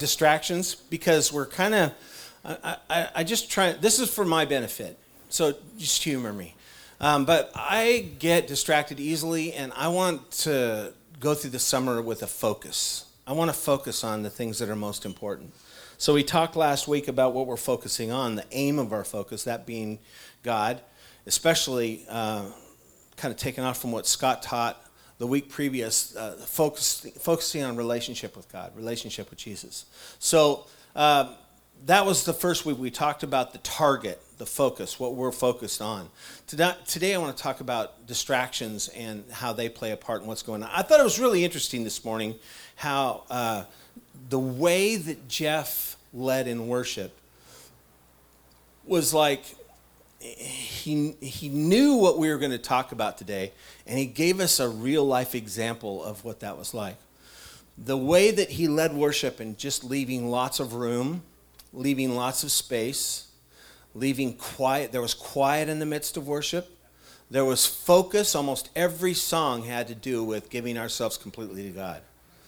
distractions because we're kind of, I just try, this is for my benefit, so just humor me. But I get distracted easily, and I want to go through the summer with a focus. I want to focus on the things that are most important. So we talked last week about what we're focusing on, the aim of our focus, that being God, especially kind of taking off from what Scott taught the week previous, focusing on relationship with God, relationship with Jesus. So that was the first week. We talked about the target, the focus, what we're focused on. Today I want to talk about distractions and how they play a part in what's going on. I thought it was really interesting this morning how the way that Jeff led in worship was like he knew what we were going to talk about today, and he gave us a real life example of what that was like. The way that he led worship and just leaving lots of room, leaving lots of space, leaving quiet. There was quiet in the midst of worship. There was focus. Almost every song had to do with giving ourselves completely to God.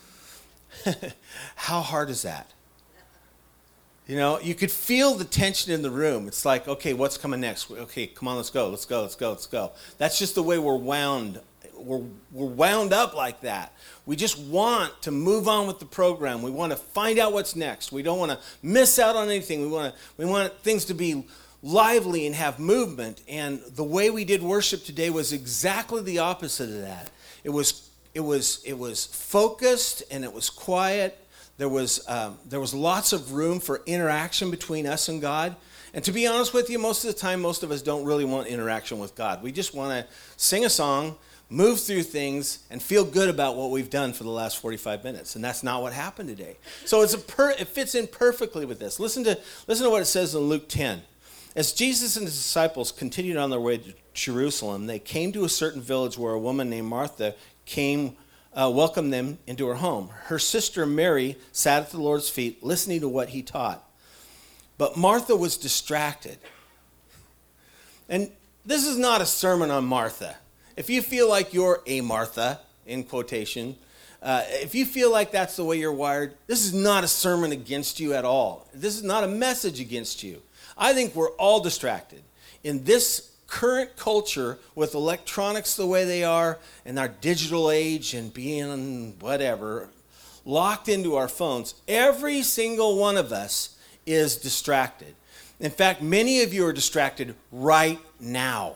How hard is that? You know, you could feel the tension in the room. It's like, okay, what's coming next? Okay, come on, let's go. That's just the way we're wound. We're wound up like that. We just want to move on with the program. We want to find out what's next. We don't want to miss out on anything. We want things to be lively and have movement. And the way we did worship today was exactly the opposite of that. It was focused and it was quiet. There was lots of room for interaction between us and God. And to be honest with you, most of the time, most of us don't really want interaction with God. We just want to sing a song, move through things, and feel good about what we've done for the last 45 minutes. And that's not what happened today. So it fits in perfectly with this. Listen to what it says in Luke 10. As Jesus and his disciples continued on their way to Jerusalem, they came to a certain village where a woman named Martha welcomed them into her home. Her sister Mary sat at the Lord's feet, listening to what he taught. But Martha was distracted. And this is not a sermon on Martha. If you feel like you're a Martha, in quotation, if you feel like that's the way you're wired, this is not a sermon against you at all. This is not a message against you. I think we're all distracted. In this current culture with electronics the way they are and our digital age and being whatever, locked into our phones, every single one of us is distracted. In fact, many of you are distracted right now.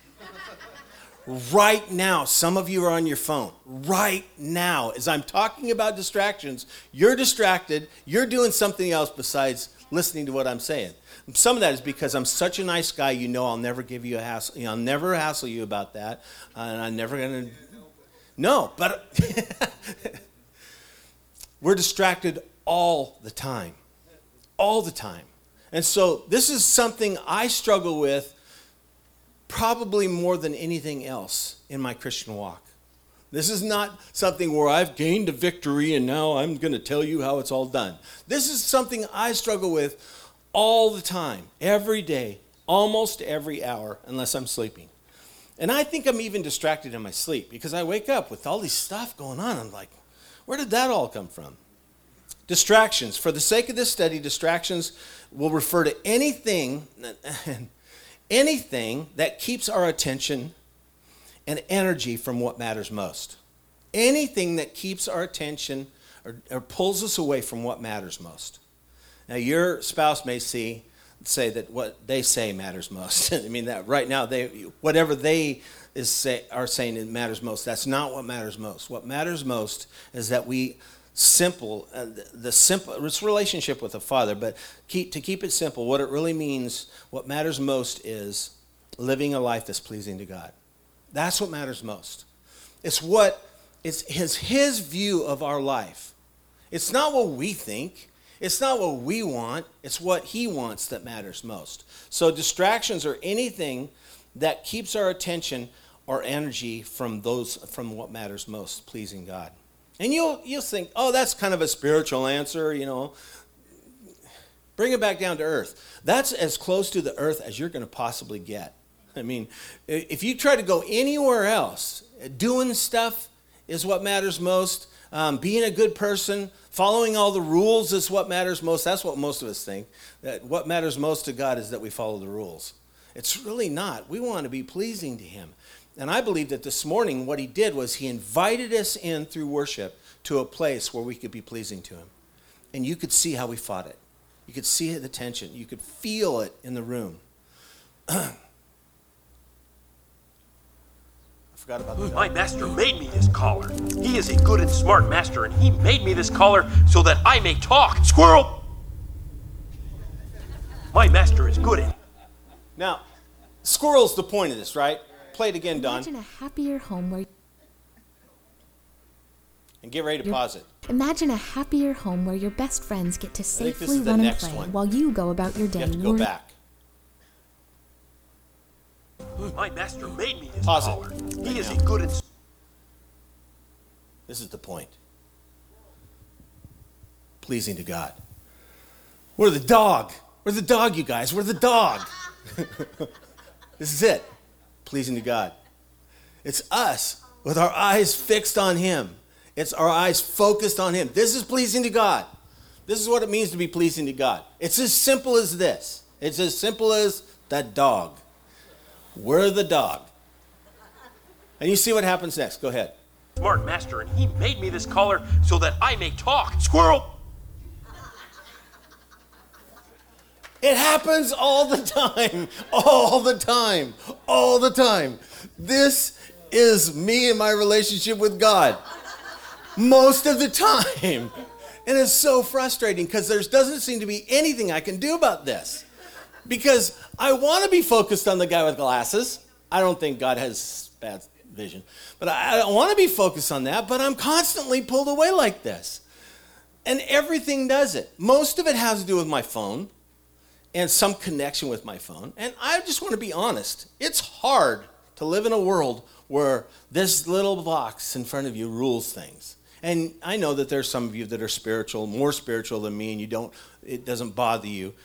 Right now. Some of you are on your phone. Right now. As I'm talking about distractions, you're distracted. You're doing something else besides listening to what I'm saying. Some of that is because I'm such a nice guy, you know I'll never give you a hassle. You know, I'll never hassle you about that. And I'm never going to... No, but we're distracted all the time. All the time. And so this is something I struggle with probably more than anything else in my Christian walk. This is not something where I've gained a victory and now I'm going to tell you how it's all done. This is something I struggle with all the time, every day, almost every hour, unless I'm sleeping. And I think I'm even distracted in my sleep because I wake up with all this stuff going on. I'm like, where did that all come from? Distractions. For the sake of this study, distractions will refer to anything that keeps our attention and energy from what matters most. Anything that keeps our attention or pulls us away from what matters most. Now, your spouse may say that what they say matters most. I mean, that right now, whatever they are saying it matters most. That's not what matters most. What matters most is that it's relationship with the Father, but to keep it simple, what it really means, what matters most is living a life that's pleasing to God. That's what matters most. It's his view of our life. It's not what we think. It's not what we want. It's what he wants that matters most. So distractions are anything that keeps our attention or energy from what matters most, pleasing God. And you'll think, oh, that's kind of a spiritual answer, you know. Bring it back down to earth. That's as close to the earth as you're going to possibly get. I mean, if you try to go anywhere else, doing stuff is what matters most. being a good person, following all the rules is what matters most. That's what most of us think. That what matters most to God is that we follow the rules. It's really not. We want to be pleasing to him. And I believe that this morning what he did was he invited us in through worship to a place where we could be pleasing to him. And you could see how we fought it. You could see the tension. You could feel it in the room. I forgot about that. My master made me this collar. He is a good and smart master, and he made me this collar so that I may talk. Squirrel! My master is good at... Now, squirrel's the point of this, right? Play it again, Don. Imagine a happier home where... And get ready to pause it. Imagine a happier home where your best friends get to safely run and play while you go about your day. You have to go back. My master made me this Pause collar. it. He is a good and... This is the point. Pleasing to God. We're the dog. We're the dog, you guys. We're the dog. This is it. Pleasing to God. It's us with our eyes fixed on him. It's our eyes focused on him. This is pleasing to God. This is what it means to be pleasing to God. It's as simple as this. It's as simple as that dog. We're the dog. And you see what happens next. Go ahead. Smart master, and he made me this collar so that I may talk. Squirrel! It happens all the time. All the time. All the time. This is me and my relationship with God. Most of the time. And it's so frustrating because there doesn't seem to be anything I can do about this. Because I want to be focused on the guy with glasses. I don't think God has bad vision. But I don't want to be focused on that, but I'm constantly pulled away like this. And everything does it. Most of it has to do with my phone and some connection with my phone. And I just want to be honest. It's hard to live in a world where this little box in front of you rules things. And I know that there's some of you that are spiritual, more spiritual than me, and it doesn't bother you.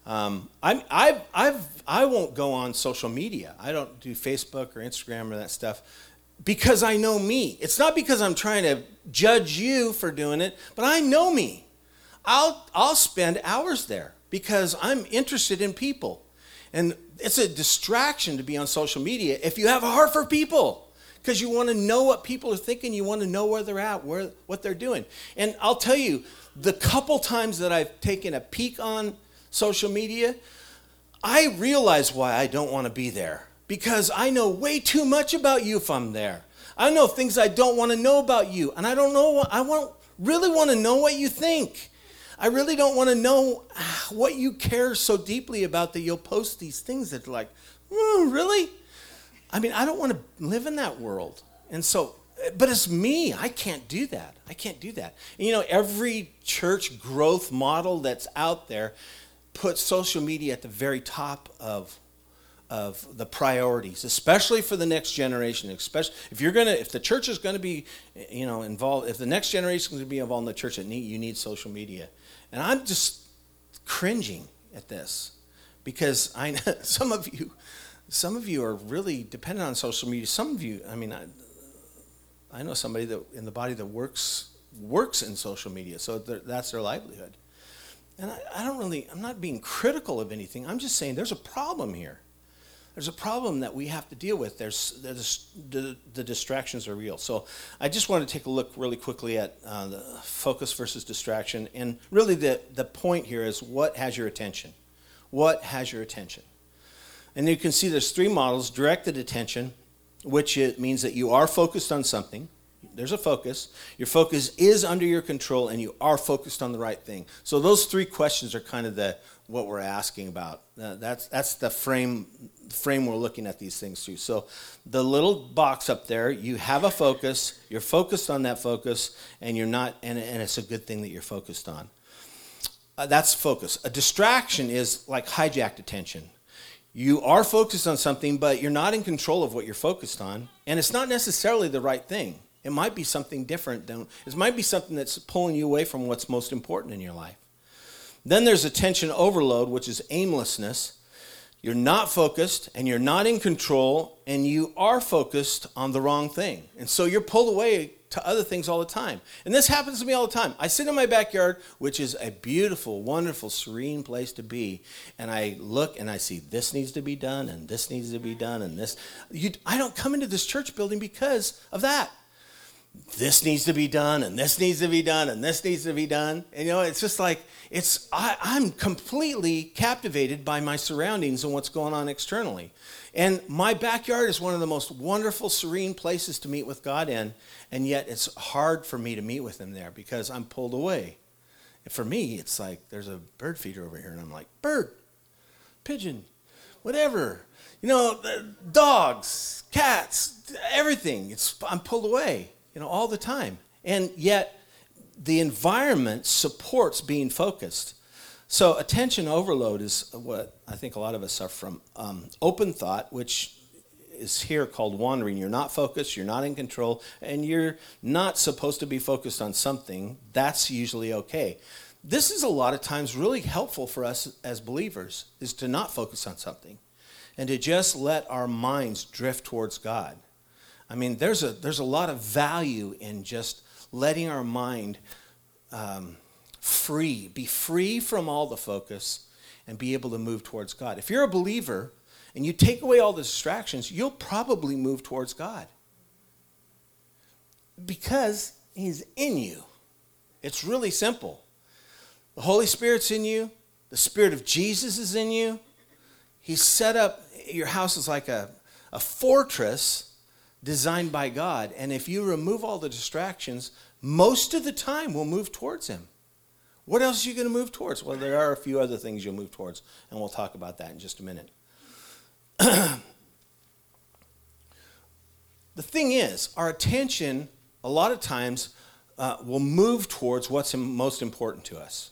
I won't go on social media. I don't do Facebook or Instagram or that stuff because I know me. It's not because I'm trying to judge you for doing it, but I know me. I'll spend hours there because I'm interested in people. And it's a distraction to be on social media if you have a heart for people, because you want to know what people are thinking. You want to know where they're at, what they're doing. And I'll tell you, the couple times that I've taken a peek on social media, I realize why I don't want to be there, because I know way too much about you if I'm there. I know things I don't want to know about you, and I don't know. Really want to know what you think. I really don't want to know what you care so deeply about that you'll post these things that are like, really? I mean, I don't want to live in that world. And so, but it's me. I can't do that. And, every church growth model that's out there puts social media at the very top of the priorities, especially for the next generation. Especially if the church is going to be, involved, if the next generation is going to be involved in the church, you need social media. And I'm just cringing at this because I know some of you are really dependent on social media. Some of you, I know somebody that in the body that works in social media, so that's their livelihood. And I'm not being critical of anything. I'm just saying there's a problem here. There's a problem that we have to deal with. The distractions are real. So I just want to take a look really quickly at the focus versus distraction. And really the point here is, what has your attention? What has your attention? And you can see there's three models. Directed attention, which it means that you are focused on something. There's a focus. Your focus is under your control, and you are focused on the right thing. So those three questions are kind of what we're asking about. That's the frame we're looking at these things through. So the little box up there, you have a focus. You're focused on that focus, and you're not. And it's a good thing that you're focused on. That's focus. A distraction is like hijacked attention. You are focused on something, but you're not in control of what you're focused on, and it's not necessarily the right thing. It might be something different. It might be something that's pulling you away from what's most important in your life. Then there's attention overload, which is aimlessness. You're not focused, and you're not in control, and you are focused on the wrong thing. And so you're pulled away to other things all the time. And this happens to me all the time. I sit in my backyard, which is a beautiful, wonderful, serene place to be, and I look and I see this needs to be done, and this needs to be done, and this. I don't come into this church building because of that. This needs to be done, and this needs to be done, and this needs to be done. And, it's just like, I'm completely captivated by my surroundings and what's going on externally. And my backyard is one of the most wonderful, serene places to meet with God in, and yet it's hard for me to meet with him there because I'm pulled away. And for me, it's like there's a bird feeder over here, and I'm like, bird, pigeon, whatever. Dogs, cats, everything. I'm pulled away. All the time. And yet, the environment supports being focused. So attention overload is what I think a lot of us suffer from. Open thought, which is here called wandering. You're not focused, you're not in control, and you're not supposed to be focused on something. That's usually okay. This is a lot of times really helpful for us as believers, is to not focus on something and to just let our minds drift towards God. I mean, there's a lot of value in just letting our mind be free from all the focus and be able to move towards God. If you're a believer and you take away all the distractions, you'll probably move towards God because he's in you. It's really simple. The Holy Spirit's in you. The Spirit of Jesus is in you. He's set up, your house is like a fortress designed by God, and if you remove all the distractions, most of the time we'll move towards him. What else are you going to move towards? Well, there are a few other things you'll move towards, and we'll talk about that in just a minute. The thing is, our attention a lot of times will move towards what's most important to us.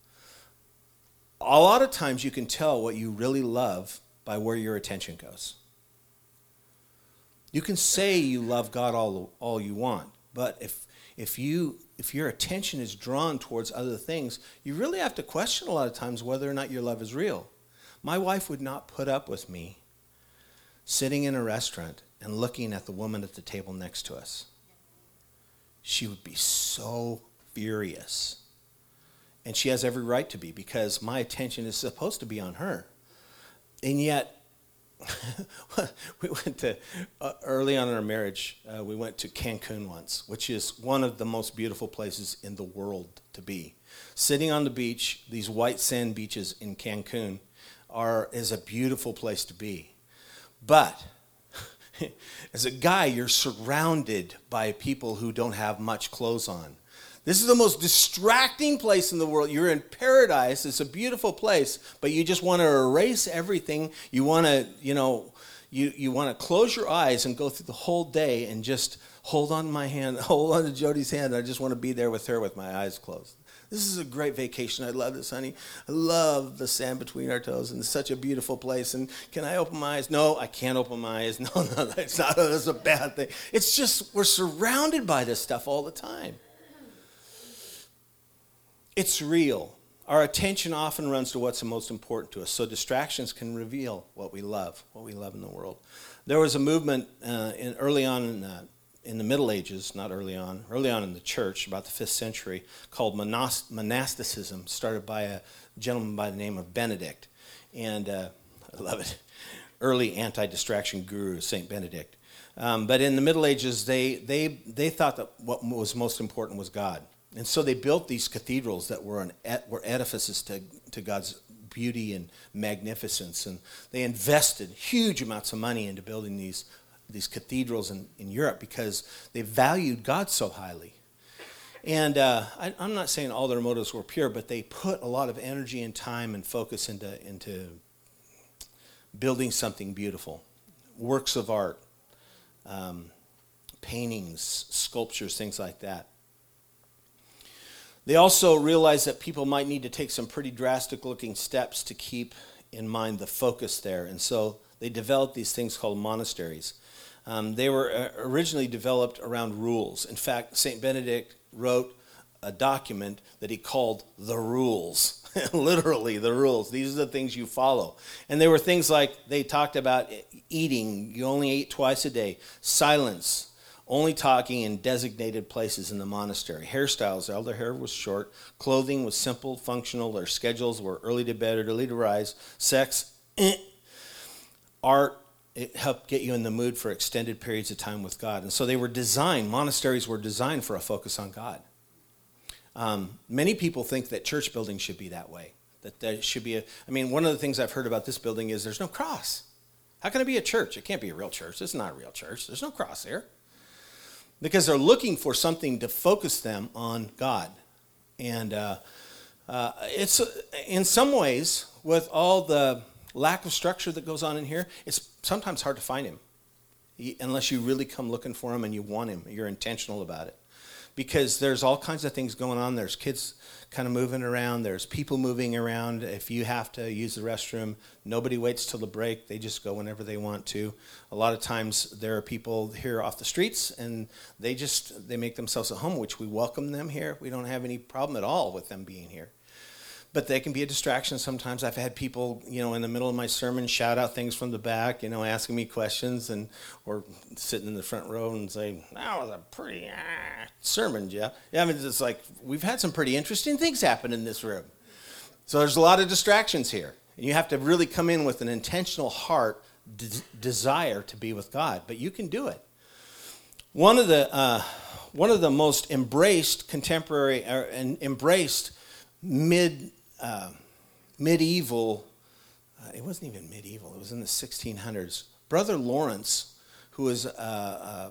A lot of times you can tell what you really love by where your attention goes. You can say you love God all you want, but if your attention is drawn towards other things, you really have to question a lot of times whether or not your love is real. My wife would not put up with me sitting in a restaurant and looking at the woman at the table next to us. She would be so furious. And she has every right to be, because my attention is supposed to be on her. And yet, we went to, early on in our marriage, we went to Cancun once, which is one of the most beautiful places in the world to be. Sitting on the beach, these white sand beaches in Cancun is a beautiful place to be. But as a guy, you're surrounded by people who don't have much clothes on. This is the most distracting place in the world. You're in paradise. It's a beautiful place, but you just want to erase everything. You want to, you want to close your eyes and go through the whole day and just hold on to my hand, hold on to Jody's hand. I just want to be there with her with my eyes closed. This is a great vacation. I love this, honey. I love the sand between our toes, and it's such a beautiful place. And can I open my eyes? No, I can't open my eyes. No, that's a bad thing. It's just we're surrounded by this stuff all the time. It's real. Our attention often runs to what's the most important to us. So distractions can reveal what we love in the world. There was a movement early on in the Middle Ages, early on in the church, about the 5th century, called monasticism, started by a gentleman by the name of Benedict. And I love it. Early anti-distraction guru, St. Benedict. But in the Middle Ages, they thought that what was most important was God. And so they built these cathedrals that were edifices to God's beauty and magnificence. And they invested huge amounts of money into building these cathedrals in Europe because they valued God so highly. And I'm not saying all their motives were pure, but they put a lot of energy and time and focus into building something beautiful. Works of art, paintings, sculptures, things like that. They also realized that people might need to take some pretty drastic looking steps to keep in mind the focus there. And so they developed these things called monasteries. They were originally developed around rules. In fact, St. Benedict wrote a document that he called the rules. Literally, the rules. These are the things you follow. And they were things like, they talked about eating. You only eat twice a day. Silence. only talking in designated places in the monastery. Hairstyles, all their hair was short. Clothing was simple, functional. Their schedules were early to bed or early to rise. Sex, art, it helped get you in the mood for extended periods of time with God. And so monasteries were designed for a focus on God. Many people think that church buildings should be that way. That there should be one of the things I've heard about this building is there's no cross. How can it be a church? It can't be a real church. It's not a real church. There's no cross here. Because they're looking for something to focus them on God. And it's, in some ways, with all the lack of structure that goes on in here, it's sometimes hard to find him. Unless you really come looking for him and you want him. You're intentional about it. Because there's all kinds of things going on. There's kids kind of moving around. There's people moving around. If you have to use the restroom, nobody waits till the break. They just go whenever they want to. A lot of times there are people here off the streets, and they make themselves at home, which we welcome them here. We don't have any problem at all with them being here. But they can be a distraction sometimes. I've had people, in the middle of my sermon shout out things from the back, asking me questions, or sitting in the front row and say, "That was a pretty sermon, Jeff." Yeah, it's like we've had some pretty interesting things happen in this room. So there's a lot of distractions here. You have to really come in with an intentional heart, desire to be with God, but you can do it. One of the most embraced contemporary and embraced medieval, it wasn't even medieval, it was in the 1600s. Brother Lawrence, who was a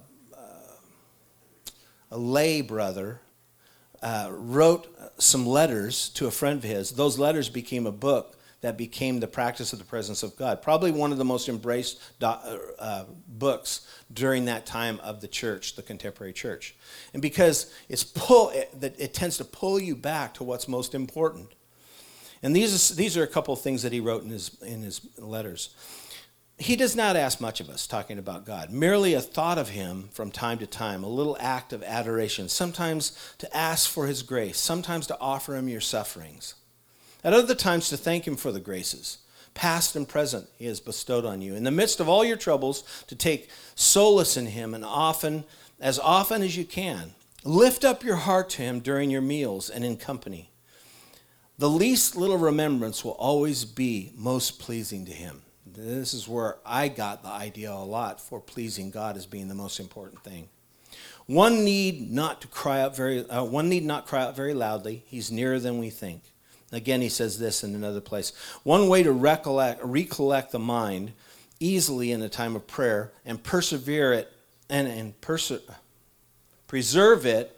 lay brother, wrote some letters to a friend of his. Those letters became a book that became the practice of the presence of God. Probably one of the most embraced books during that time of the church, the contemporary church. And because it tends to pull you back to what's most important. And these are a couple of things that he wrote in his letters. He does not ask much of us, talking about God. Merely a thought of him from time to time, a little act of adoration, sometimes to ask for his grace, sometimes to offer him your sufferings. At other times to thank him for the graces, past and present, he has bestowed on you. In the midst of all your troubles, to take solace in him, and often as you can, lift up your heart to him during your meals and in company. The least little remembrance will always be most pleasing to him. This is where I got the idea a lot for pleasing God as being the most important thing. One need not cry out very loudly. He's nearer than we think. Again, he says this in another place. One way to recollect the mind easily in a time of prayer and persevere it and preserve it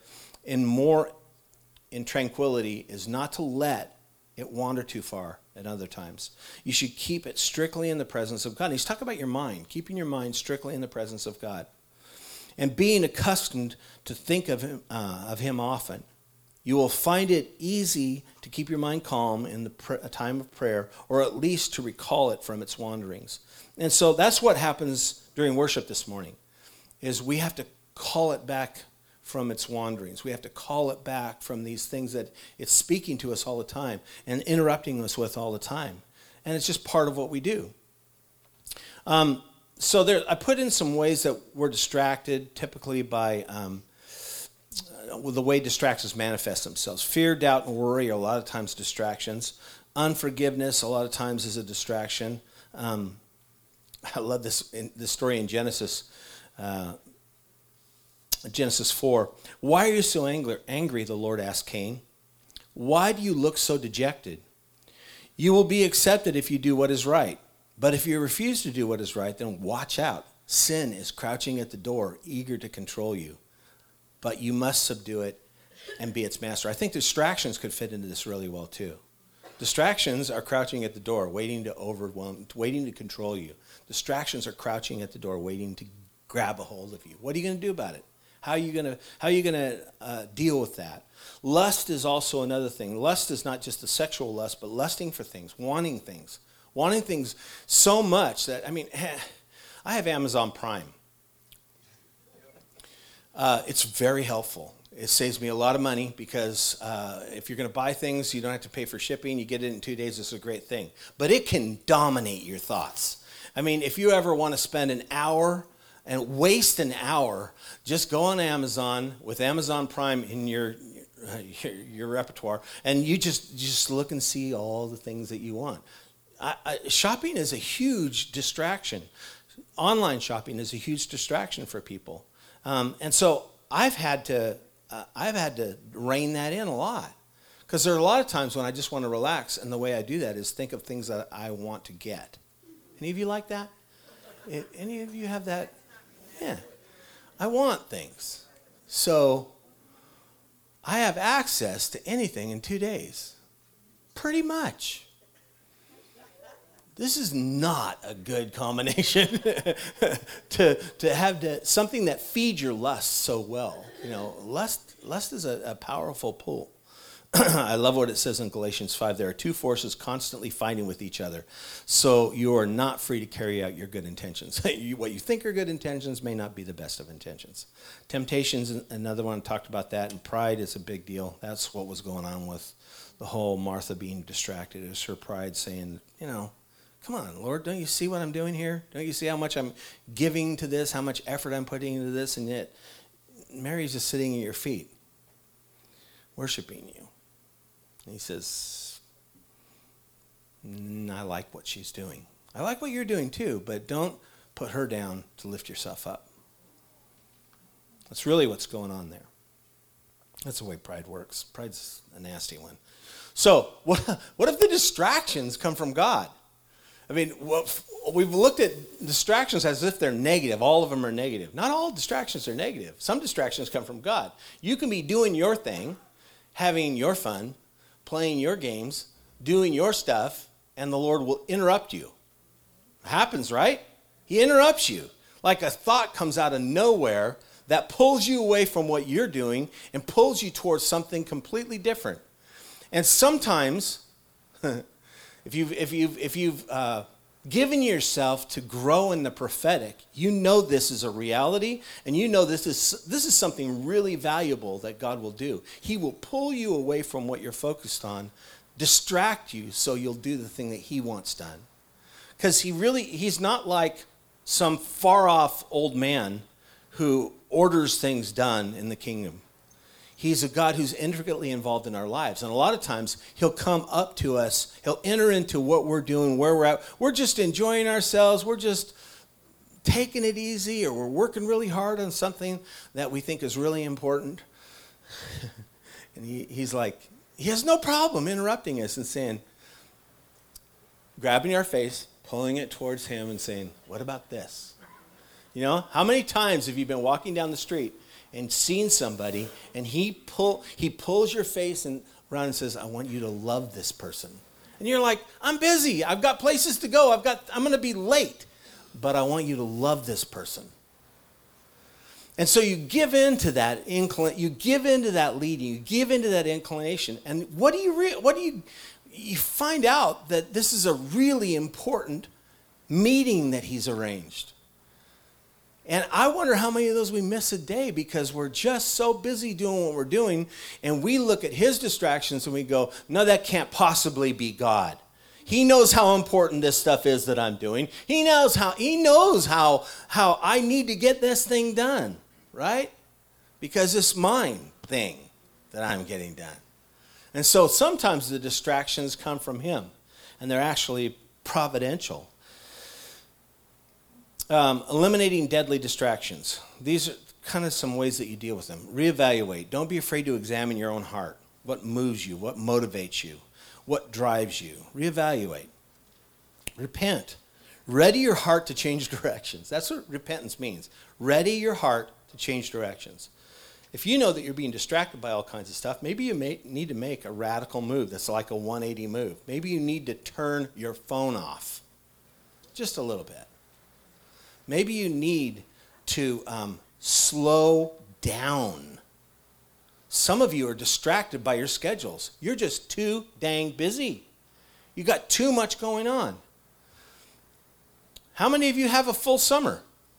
in tranquility is not to let it wander too far at other times. You should keep it strictly in the presence of God. And he's talking about your mind, keeping your mind strictly in the presence of God. And being accustomed to think of him often. You will find it easy to keep your mind calm in a time of prayer, or at least to recall it from its wanderings. And so that's what happens during worship this morning, is we have to call it back from its wanderings. We have to call it back from these things that it's speaking to us all the time and interrupting us with all the time. And it's just part of what we do. So I put in some ways that we're distracted, typically by the way distractions manifest themselves. Fear, doubt, and worry are a lot of times distractions. Unforgiveness a lot of times is a distraction. I love this story in Genesis 4. Why are you so angry, the Lord asked Cain. Why do you look so dejected? You will be accepted if you do what is right. But if you refuse to do what is right, then watch out. Sin is crouching at the door, eager to control you. But you must subdue it and be its master. I think distractions could fit into this really well too. Distractions are crouching at the door, waiting to overwhelm, waiting to control you. Distractions are crouching at the door, waiting to grab a hold of you. What are you going to do about it? How are you going to deal with that? Lust is also another thing. Lust is not just the sexual lust, but lusting for things, wanting things so much that, I have Amazon Prime. It's very helpful. It saves me a lot of money because if you're going to buy things, you don't have to pay for shipping. You get it in 2 days. It's a great thing. But it can dominate your thoughts. If you ever want to spend an hour and waste an hour, just go on Amazon with Amazon Prime in your repertoire, and you just look and see all the things that you want. Shopping is a huge distraction. Online shopping is a huge distraction for people, and so I've had to rein that in a lot, because there are a lot of times when I just want to relax, and the way I do that is think of things that I want to get. Any of you like that? Any of you have that? Yeah, I want things, so I have access to anything in 2 days, pretty much. This is not a good combination to have something that feeds your lust so well. You know, lust is a powerful pull. I love what it says in Galatians 5. There are two forces constantly fighting with each other. So you are not free to carry out your good intentions. What you think are good intentions may not be the best of intentions. Temptation's another one, talked about that. And pride is a big deal. That's what was going on with the whole Martha being distracted. It was her pride saying, you know, come on, Lord, don't you see what I'm doing here? Don't you see how much I'm giving to this, how much effort I'm putting into this? And yet Mary's just sitting at your feet, worshiping you. And he says, I like what she's doing. I like what you're doing too, but don't put her down to lift yourself up. That's really what's going on there. That's the way pride works. Pride's a nasty one. So what if the distractions come from God? I mean, we've looked at distractions as if they're negative. All of them are negative. Not all distractions are negative. Some distractions come from God. You can be doing your thing, having your fun, playing your games, doing your stuff, and the Lord will interrupt you. It happens, right? He interrupts you. Like a thought comes out of nowhere that pulls you away from what you're doing and pulls you towards something completely different. And sometimes, if you've given yourself to grow in the prophetic, you know this is a reality, and you know this is something really valuable that God will do. He will pull you away from what you're focused on, distract you so you'll do the thing that he wants done. Because he's not like some far-off old man who orders things done in the kingdom. He's a God who's intricately involved in our lives. And a lot of times, he'll come up to us. He'll enter into what we're doing, where we're at. We're just enjoying ourselves. We're just taking it easy, or we're working really hard on something that we think is really important. And he's like, he has no problem interrupting us and saying, grabbing our face, pulling it towards him and saying, what about this? You know, how many times have you been walking down the street and seen somebody, and he pulls your face and around and says, I want you to love this person. And you're like, I'm busy. I've got places to go. I'm going to be late. But I want you to love this person. And so you give in to that you give into that leading, you give into that inclination. And you find out that this is a really important meeting that he's arranged. And I wonder how many of those we miss a day because we're just so busy doing what we're doing, and we look at his distractions and we go, no, that can't possibly be God. He knows how important this stuff is that I'm doing. He knows how I need to get this thing done, right? Because it's mine thing that I'm getting done. And so sometimes the distractions come from him, and they're actually providential. Eliminating deadly distractions. These are kind of some ways that you deal with them. Reevaluate. Don't be afraid to examine your own heart. What moves you? What motivates you? What drives you? Reevaluate. Repent. Ready your heart to change directions. That's what repentance means. Ready your heart to change directions. If you know that you're being distracted by all kinds of stuff, maybe you need to make a radical move that's like a 180 move. Maybe you need to turn your phone off just a little bit. Maybe you need to slow down. Some of you are distracted by your schedules. You're just too dang busy. You got too much going on. How many of you have a full summer?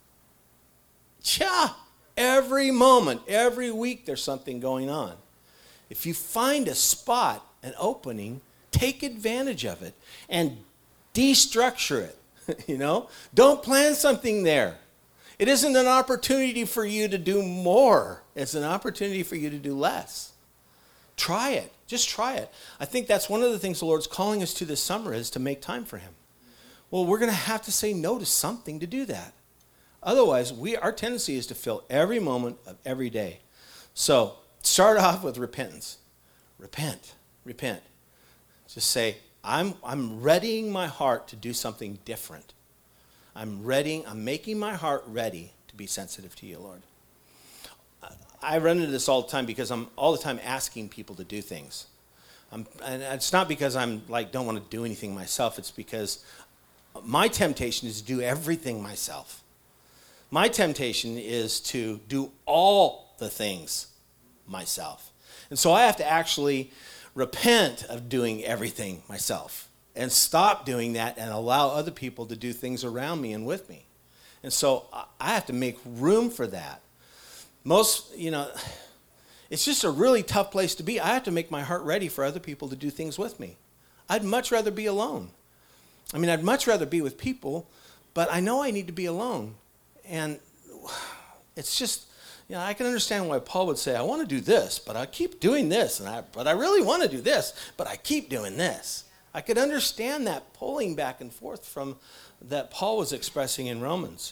Every moment, every week there's something going on. If you find a spot, an opening, take advantage of it and destructure it. You know, don't plan something there. It isn't an opportunity for you to do more. It's an opportunity for you to do less. Try it. Just try it. I think that's one of the things the Lord's calling us to this summer is to make time for him. Well, we're going to have to say no to something to do that. Otherwise, our tendency is to fill every moment of every day. So start off with repentance. Repent. Just say, I'm readying my heart to do something different. I'm making my heart ready to be sensitive to you, Lord. I run into this all the time because I'm all the time asking people to do things. And it's not because I'm don't want to do anything myself. It's because my temptation is to do everything myself. My temptation is to do all the things myself. And so I have to actually repent of doing everything myself and stop doing that and allow other people to do things around me and with me. And so I have to make room for that. It's just a really tough place to be. I have to make my heart ready for other people to do things with me. I'd much rather be alone. I'd much rather be with people, but I know I need to be alone. And it's just, I can understand why Paul would say, I want to do this, but I keep doing this. But I really want to do this, but I keep doing this. I could understand that pulling back and forth from that Paul was expressing in Romans.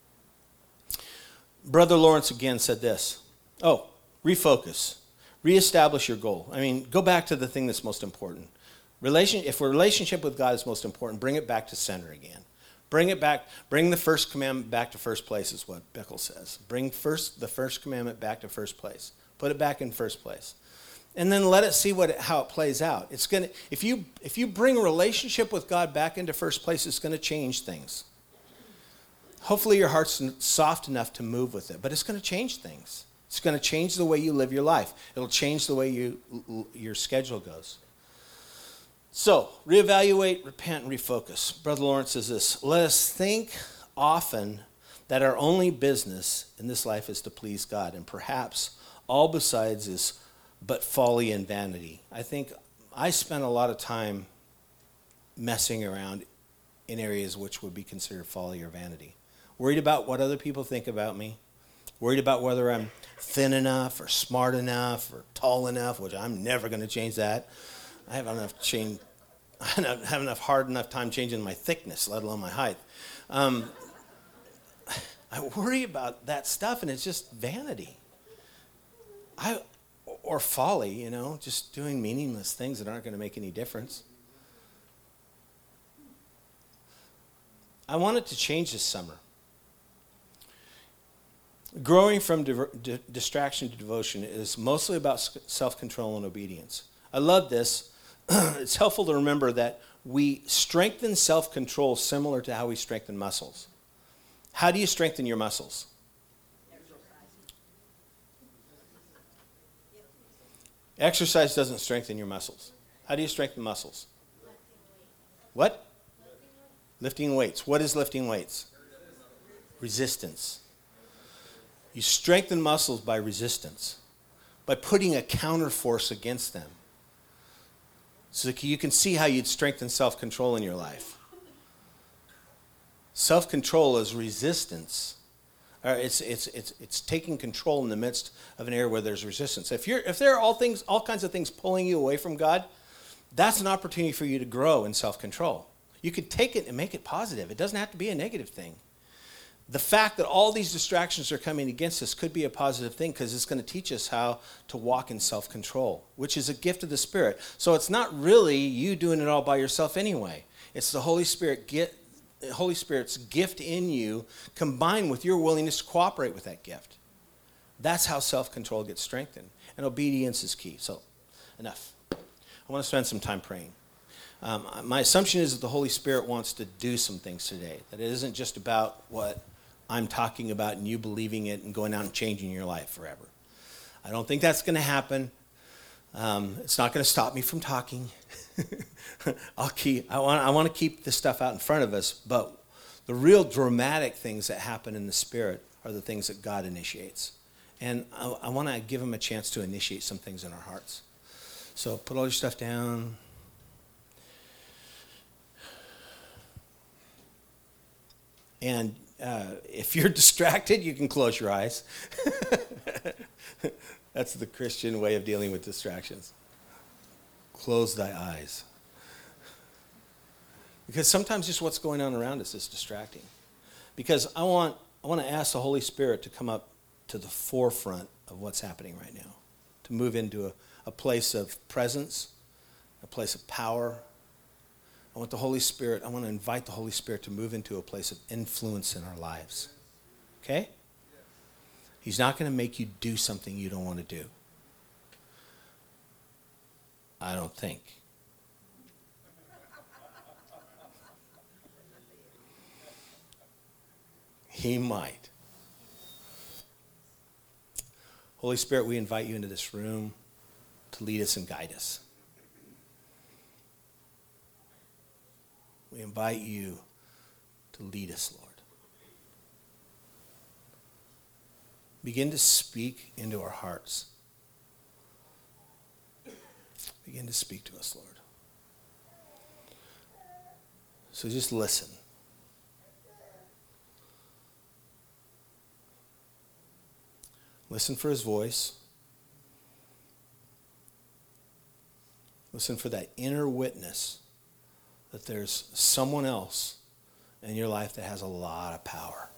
Brother Lawrence again said this. Refocus. Reestablish your goal. Go back to the thing that's most important. If a relationship with God is most important, bring it back to center again. Bring it back. Bring the first commandment back to first place is what Bickle says. Bring the first commandment back to first place. Put it back in first place. And then let it see how it plays out. If you bring a relationship with God back into first place, it's going to change things. Hopefully your heart's soft enough to move with it, but it's going to change things. It's going to change the way you live your life. It'll change the way your schedule goes. So, reevaluate, repent, and refocus. Brother Lawrence says this, let us think often that our only business in this life is to please God, and perhaps all besides is but folly and vanity. I think I spent a lot of time messing around in areas which would be considered folly or vanity. Worried about what other people think about me. Worried about whether I'm thin enough or smart enough or tall enough, which I'm never going to change that. I have enough hard enough time changing my thickness, let alone my height. I worry about that stuff, and it's just vanity. Or folly, just doing meaningless things that aren't going to make any difference. I wanted to change this summer. Growing from distraction to devotion is mostly about self-control and obedience. I love this. It's helpful to remember that we strengthen self-control similar to how we strengthen muscles. How do you strengthen your muscles? Exercise doesn't strengthen your muscles. How do you strengthen muscles? What? Lifting weights. What is lifting weights? Resistance. You strengthen muscles by resistance, by putting a counterforce against them. So you can see how you'd strengthen self-control in your life. Self-control is resistance. It's taking control in the midst of an area where there's resistance. If there are all kinds of things pulling you away from God, that's an opportunity for you to grow in self-control. You could take it and make it positive. It doesn't have to be a negative thing. The fact that all these distractions are coming against us could be a positive thing because it's going to teach us how to walk in self-control, which is a gift of the Spirit. So it's not really you doing it all by yourself anyway. It's the Holy Spirit's gift in you combined with your willingness to cooperate with that gift. That's how self-control gets strengthened. And obedience is key. So, enough. I want to spend some time praying. My assumption is that the Holy Spirit wants to do some things today. That it isn't just about what I'm talking about and you believing it and going out and changing your life forever. I don't think that's going to happen. It's not going to stop me from talking. I want to keep this stuff out in front of us, but the real dramatic things that happen in the Spirit are the things that God initiates. And I want to give him a chance to initiate some things in our hearts. So put all your stuff down. And If you're distracted, you can close your eyes. That's the Christian way of dealing with distractions. Close thy eyes. Because sometimes just what's going on around us is distracting. Because I want to ask the Holy Spirit to come up to the forefront of what's happening right now, to move into a place of presence, a place of power. I want to invite the Holy Spirit to move into a place of influence in our lives. Okay? He's not going to make you do something you don't want to do. I don't think. He might. Holy Spirit, we invite you into this room to lead us and guide us. We invite you to lead us, Lord. Begin to speak into our hearts. Begin to speak to us, Lord. So just listen. Listen for his voice. Listen for that inner witness that there's someone else in your life that has a lot of power.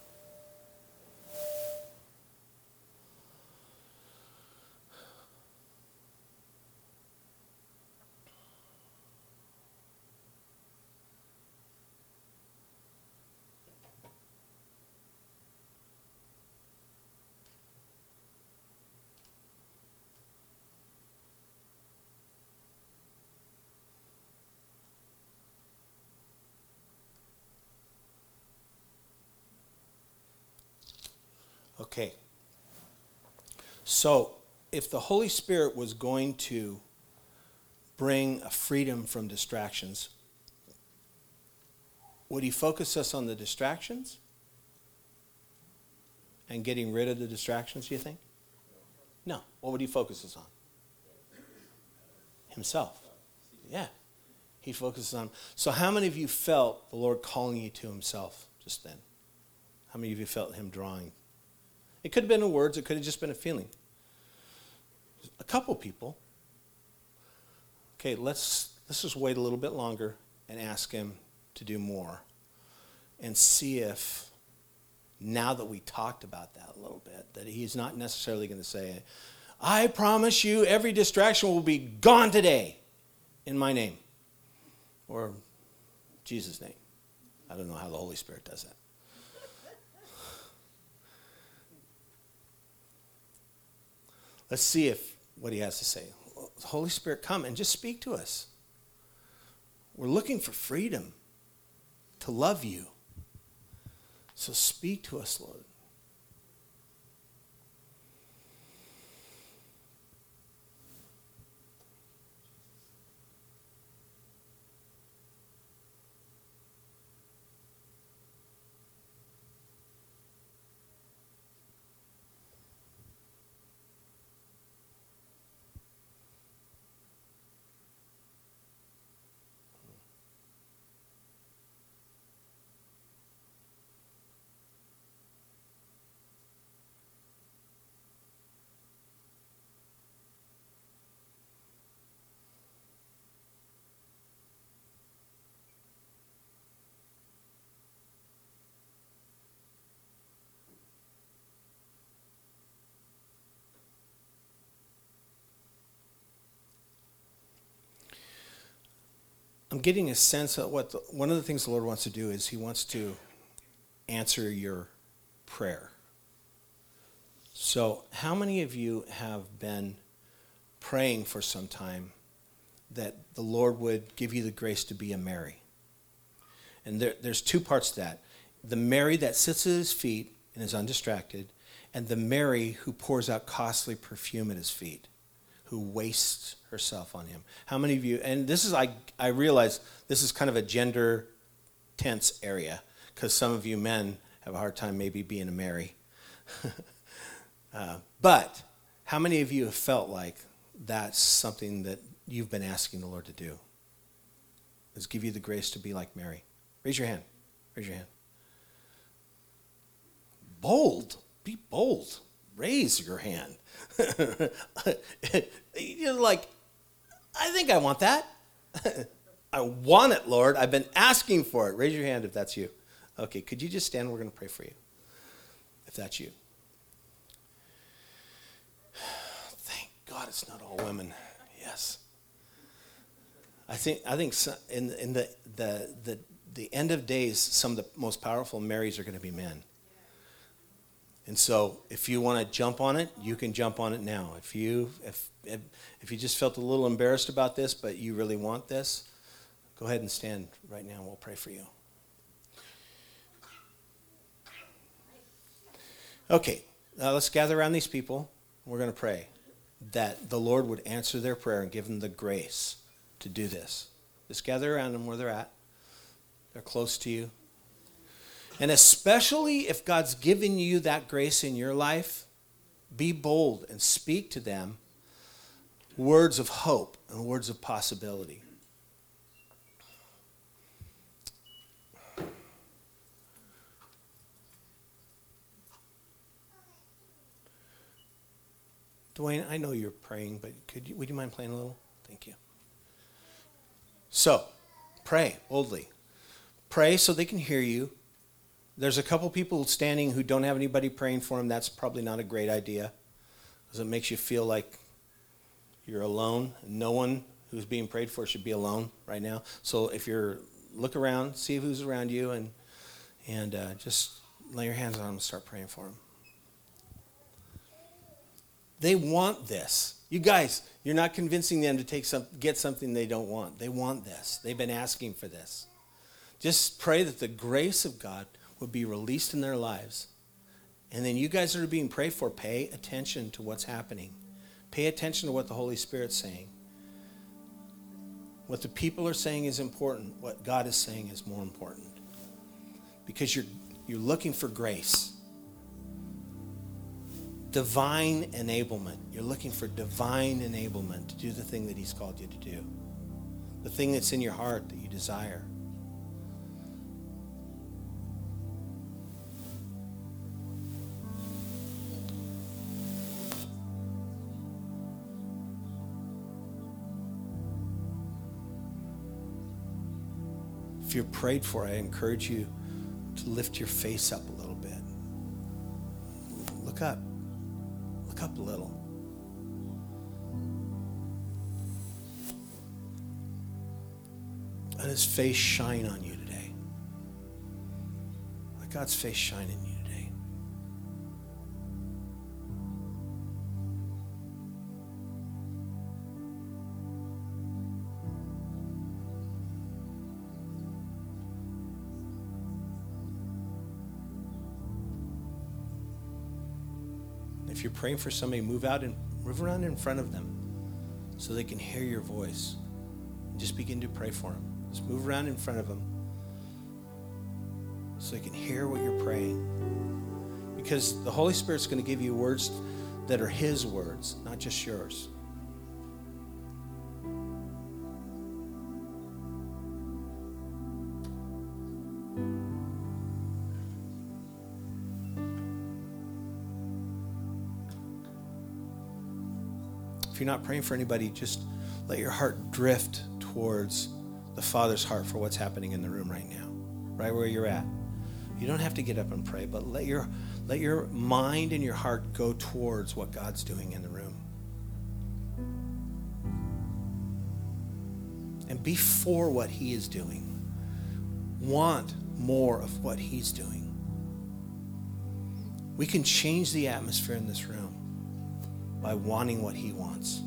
Okay. So, if the Holy Spirit was going to bring a freedom from distractions, would he focus us on the distractions and getting rid of the distractions, do you think? No. What would he focus us on? Himself. Yeah. He focuses on. So how many of you felt the Lord calling you to himself just then? How many of you felt him drawing? It could have been in words. It could have just been a feeling. A couple people. Okay, let's just wait a little bit longer and ask him to do more. And see if, now that we talked about that a little bit, that he's not necessarily going to say, I promise you every distraction will be gone today in my name. Or Jesus' name. I don't know how the Holy Spirit does that. Let's see what he has to say. Holy Spirit, come and just speak to us. We're looking for freedom to love you. So speak to us, Lord. I'm getting a sense of one of the things the Lord wants to do is he wants to answer your prayer. So how many of you have been praying for some time that the Lord would give you the grace to be a Mary? And there's two parts to that. The Mary that sits at his feet and is undistracted, and the Mary who pours out costly perfume at his feet, who wastes herself on him. How many of you, and this is, I realize this is kind of a gender tense area, because some of you men have a hard time maybe being a Mary. But how many of you have felt like that's something that you've been asking the Lord to do? Is give you the grace to be like Mary? Raise your hand. Raise your hand. bold. Be bold. Raise your hand. You're like, I think I want that. I want it, Lord. I've been asking for it. Raise your hand if that's you. Okay, could you just stand? We're going to pray for you. If that's you. Thank God it's not all women. Yes. I think in the end of days, some of the most powerful Marys are going to be men. And so, if you want to jump on it, you can jump on it now. If you just felt a little embarrassed about this, but you really want this, go ahead and stand right now. We'll pray for you. Okay, let's gather around these people. We're going to pray that the Lord would answer their prayer and give them the grace to do this. Just gather around them where they're at. They're close to you. And especially if God's given you that grace in your life, be bold and speak to them words of hope and words of possibility. Dwayne, I know you're praying, but would you mind playing a little? Thank you. So, pray boldly. Pray so they can hear you. There's a couple people standing who don't have anybody praying for them. That's probably not a great idea, because it makes you feel like you're alone. No one who's being prayed for should be alone right now. So if look around, see who's around you, and just lay your hands on them and start praying for them. They want this. You guys, you're not convincing them to get something they don't want. They want this. They've been asking for this. Just pray that the grace of God would be released in their lives. And then you guys that are being prayed for, pay attention to what's happening. Pay attention to what the Holy Spirit's saying. What the people are saying is important. What God is saying is more important. Because you're looking for grace. Divine enablement. You're looking for divine enablement to do the thing that He's called you to do. The thing that's in your heart that you desire. If you're prayed for, I encourage you to lift your face up a little bit. Look up. Look up a little. Let His face shine on you today. Let God's face shine in you today. If you're praying for somebody, move around in front of them so they can hear your voice. Just begin to pray for them. Just move around in front of them so they can hear what you're praying. Because the Holy Spirit's going to give you words that are His words, not just yours. If you're not praying for anybody, just let your heart drift towards the Father's heart for what's happening in the room right now, right where you're at. You don't have to get up and pray, but let your mind and your heart go towards what God's doing in the room. And be for what He is doing. Want more of what He's doing. We can change the atmosphere in this room by wanting what He wants.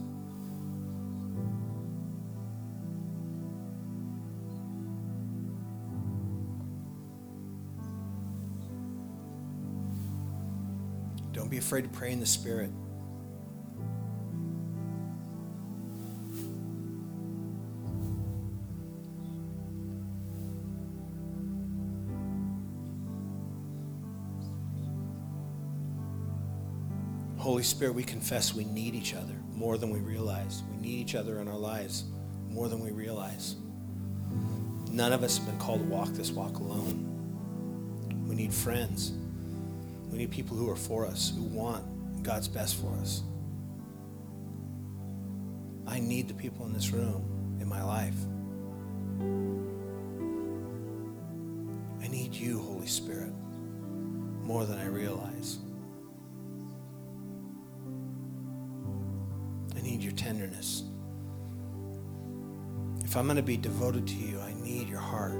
Don't be afraid to pray in the Spirit. Holy Spirit, we confess we need each other more than we realize. We need each other in our lives more than we realize. None of us have been called to walk this walk alone. We need friends. We need people who are for us, who want God's best for us. I need the people in this room in my life. I need you, Holy Spirit, more than I realize. I need your tenderness. If I'm going to be devoted to you, I need your heart.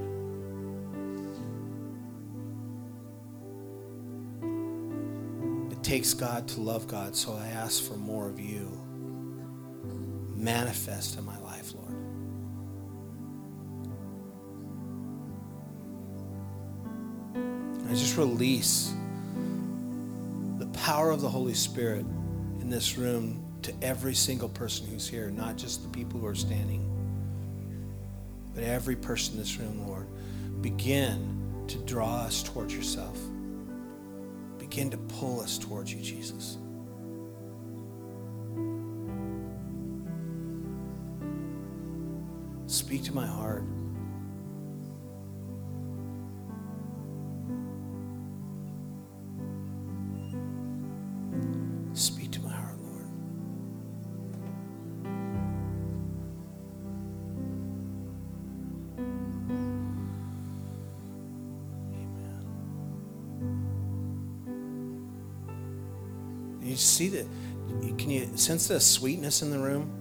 It takes God to love God, so I ask for more of you. Manifest in my life, Lord. I just release the power of the Holy Spirit in this room to every single person who's here, not just the people who are standing, but every person in this room, Lord. Begin to draw us towards yourself. Begin to pull us towards you, Jesus. Speak to my heart. Speak to my heart, Lord. Amen. You see that? Can you sense the sweetness in the room?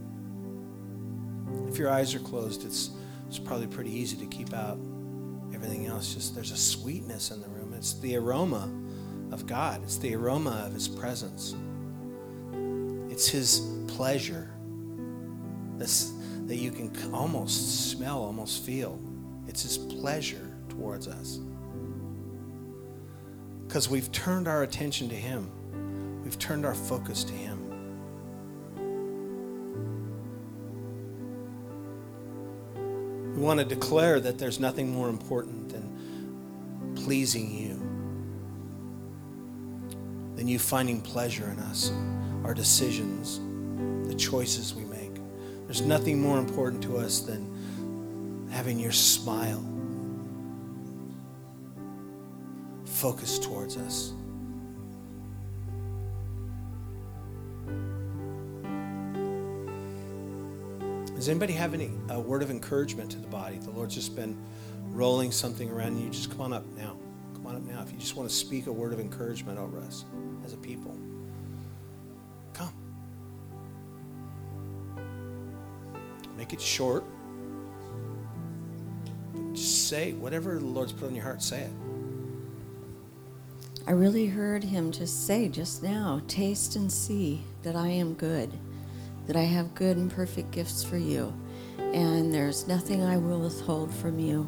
If your eyes are closed, it's probably pretty easy to keep out everything else. Just there's a sweetness in the room. It's the aroma of God. It's the aroma of his presence. It's his pleasure that you can almost smell, almost feel. It's his pleasure towards us. Because we've turned our attention to him. We've turned our focus to him. We want to declare that there's nothing more important than pleasing you, than you finding pleasure in us, our decisions, the choices we make. There's nothing more important to us than having your smile focused towards us. Does anybody have a word of encouragement to the body? The Lord's just been rolling something around you. Just come on up now. Come on up now. If you just want to speak a word of encouragement over us as a people. Come. Make it short. Just say whatever the Lord's put on your heart, say it. I really heard him just say just now, taste and see that I am good, that I have good and perfect gifts for you, and there's nothing I will withhold from you.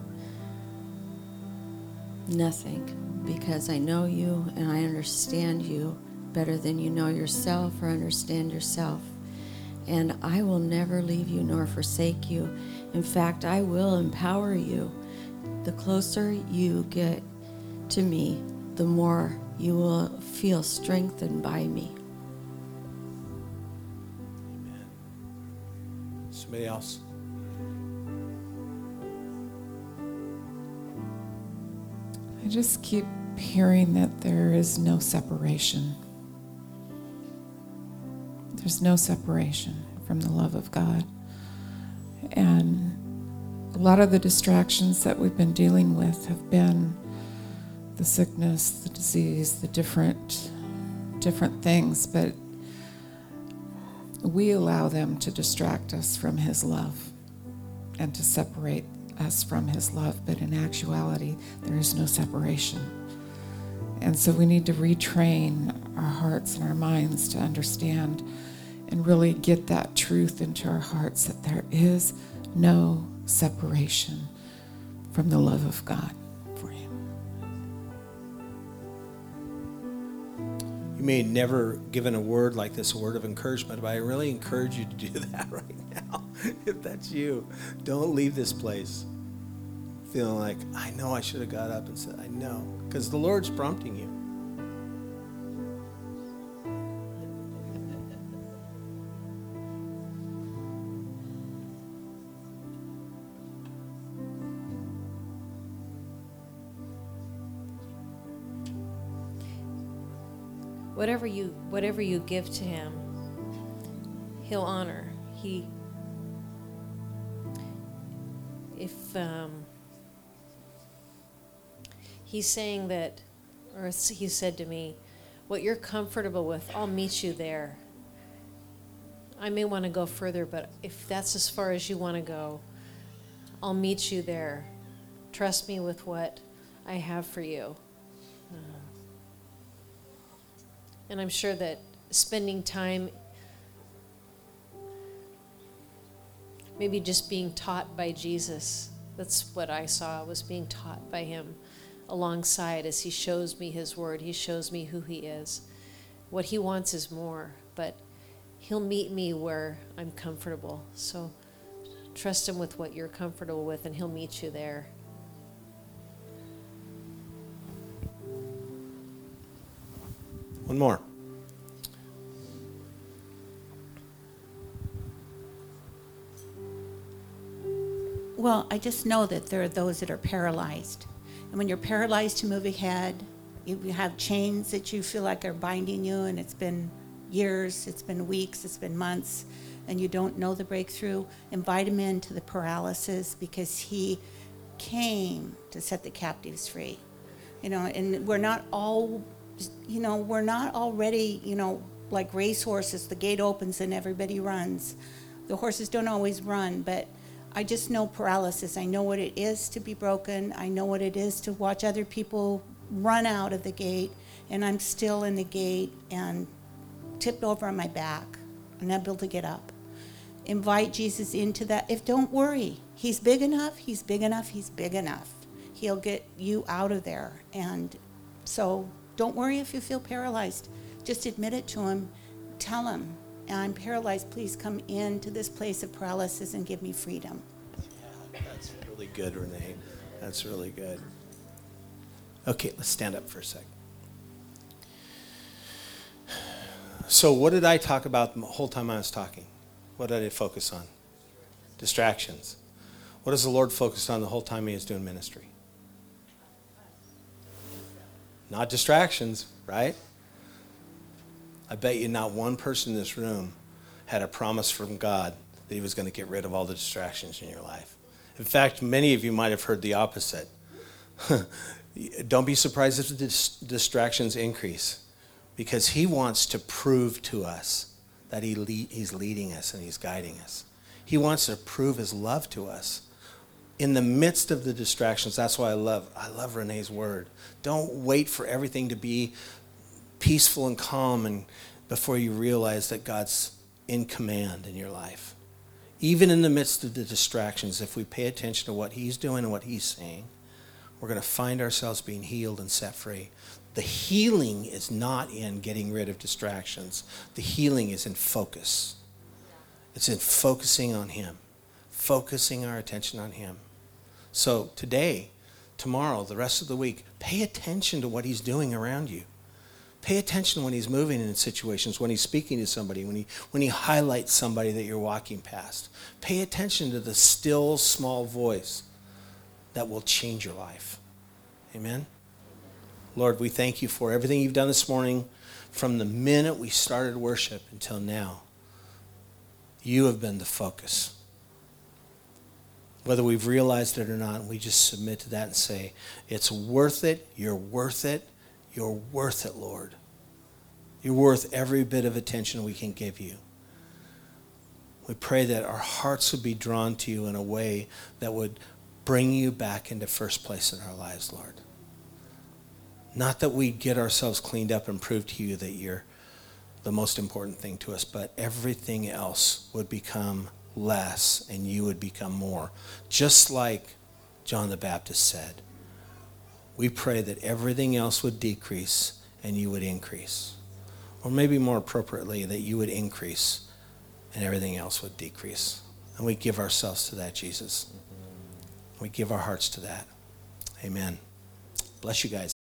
Nothing, because I know you and I understand you better than you know yourself or understand yourself. And I will never leave you nor forsake you. In fact, I will empower you. The closer you get to me, the more you will feel strengthened by me. Amen. Somebody else? I just keep hearing that there is no separation. There's no separation from the love of God. And a lot of the distractions that we've been dealing with have been the sickness, the disease, the different things, but we allow them to distract us from his love and to separate us from his love. But in actuality, there is no separation. And so we need to retrain our hearts and our minds to understand and really get that truth into our hearts that there is no separation from the love of God for you. You may have never given a word like this, a word of encouragement, but I really encourage you to do that right now. If that's you, don't leave this place feeling like, I know I should have got up and said, I know, because the Lord's prompting you. whatever you give to him, he'll honor. He's saying that, or he said to me, what you're comfortable with, I'll meet you there. I may want to go further, but if that's as far as you want to go, I'll meet you there. Trust me with what I have for you. And I'm sure that spending time, maybe just being taught by Jesus, that's what I saw, was being taught by him alongside as he shows me his word. He shows me who he is. What he wants is more, but he'll meet me where I'm comfortable. So trust him with what you're comfortable with, and he'll meet you there. One more. Well, I just know that there are those that are paralyzed. And when you're paralyzed to move ahead, you have chains that you feel like are binding you, and it's been years, it's been weeks, it's been months, and you don't know the breakthrough. Invite him into the paralysis, because he came to set the captives free. And we're not all, we're not already, like racehorses, the gate opens and everybody runs. The horses don't always run, but I just know paralysis. I know what it is to be broken. I know what it is to watch other people run out of the gate, and I'm still in the gate and tipped over on my back, unable to get up. Invite Jesus into that. Don't worry, he's big enough, he's big enough, he's big enough. He'll get you out of there. And so don't worry if you feel paralyzed. Just admit it to him. Tell him, I'm paralyzed, please come into this place of paralysis and give me freedom. Yeah, that's really good, Renee. That's really good. Okay, let's stand up for a sec. So what did I talk about the whole time I was talking? What did I focus on? Distractions. What has the Lord focused on the whole time he was doing ministry? Not distractions, right? I bet you not one person in this room had a promise from God that he was going to get rid of all the distractions in your life. In fact, many of you might have heard the opposite. Don't be surprised if the distractions increase, because he wants to prove to us that he's leading us and he's guiding us. He wants to prove his love to us in the midst of the distractions. That's why I love Renee's word. Don't wait for everything to be peaceful and calm and before you realize that God's in command in your life. Even in the midst of the distractions, if we pay attention to what he's doing and what he's saying, we're going to find ourselves being healed and set free. The healing is not in getting rid of distractions. The healing is in focus. It's in focusing on him, focusing our attention on him. So today, tomorrow, the rest of the week, pay attention to what he's doing around you. Pay attention when he's moving in situations, when he's speaking to somebody, when he highlights somebody that you're walking past. Pay attention to the still, small voice that will change your life. Amen? Lord, we thank you for everything you've done this morning. From the minute we started worship until now, you have been the focus. Whether we've realized it or not, we just submit to that and say, it's worth it, you're worth it, you're worth it, Lord. You're worth every bit of attention we can give you. We pray that our hearts would be drawn to you in a way that would bring you back into first place in our lives, Lord. Not that we get ourselves cleaned up and prove to you that you're the most important thing to us, but everything else would become less and you would become more. Just like John the Baptist said, we pray that everything else would decrease and you would increase. Or maybe more appropriately, that you would increase and everything else would decrease. And we give ourselves to that, Jesus. We give our hearts to that. Amen. Bless you guys.